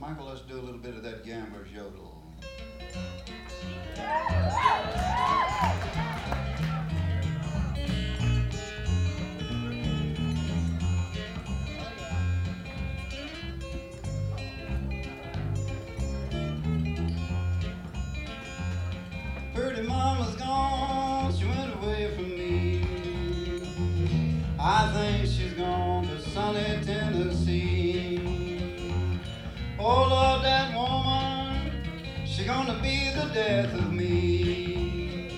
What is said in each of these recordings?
Michael, let's do a little bit of that gambler's yodel. Pretty mama's gone, she went away from me. I think she's gone to sunny Tennessee. Oh Lord, that woman, she gonna be the death of me.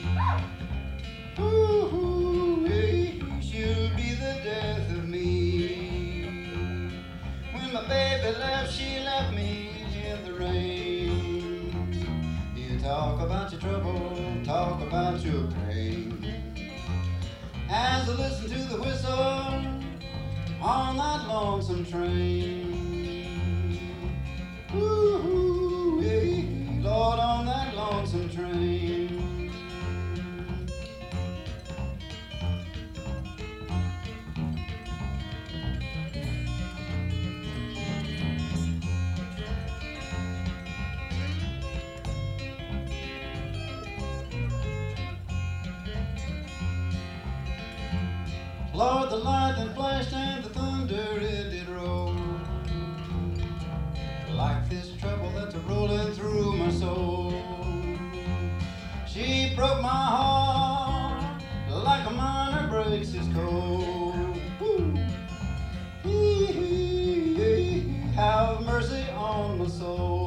Ooh, hey, she'll be the death of me. When my baby left, she left me in the rain. You talk about your trouble, talk about your pain. As I listen to the whistle on that lonesome train. Ooh, hey, Lord, on that lonesome train. Lord, the lightning flashed and the thunder it did roll. Like this trouble that's a-rolling through my soul. She broke my heart like a miner breaks his coal. Woo. Have mercy on my soul.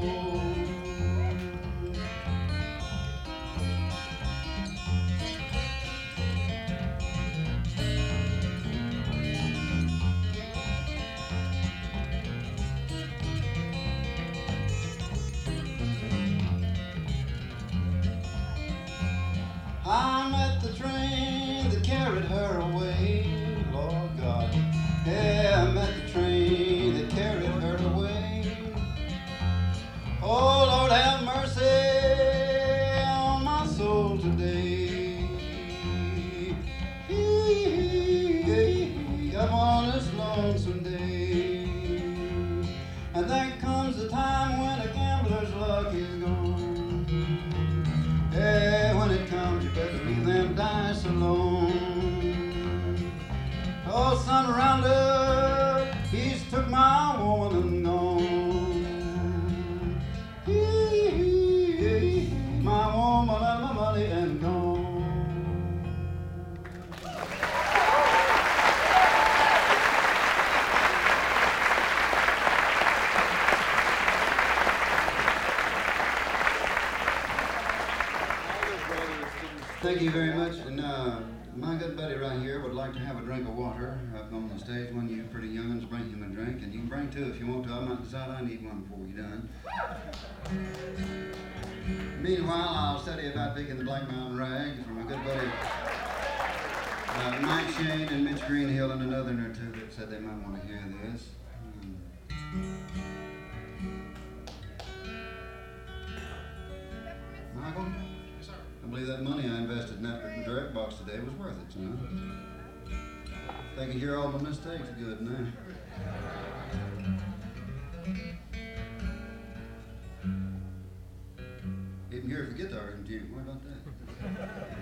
I met the train that carried her away, Lord God. Yeah, I met the train that carried her away. Oh, Lord, have mercy on my soul today. I'm on this lonesome day. And then comes the time when a gambler's luck is gone. Yeah, when it comes, you better leave them dice alone. Oh, son, round up, he's took my woman and gone. My woman and my money and gone. Thank you very much. And my good buddy right here would like to have a drink of water up on the stage. One of you pretty young'uns, bring him a drink. And you can bring two if you want to. I might decide I need one before we're done. Meanwhile, I'll study about picking the Black Mountain Rag from my good buddy Mike Shane and Mitch Greenhill and another or two that said they might want to hear this. Michael? I believe that money I invested in that direct box today was worth it, you know. They can hear all my mistakes good now. You can hear the guitar in tune. What about that?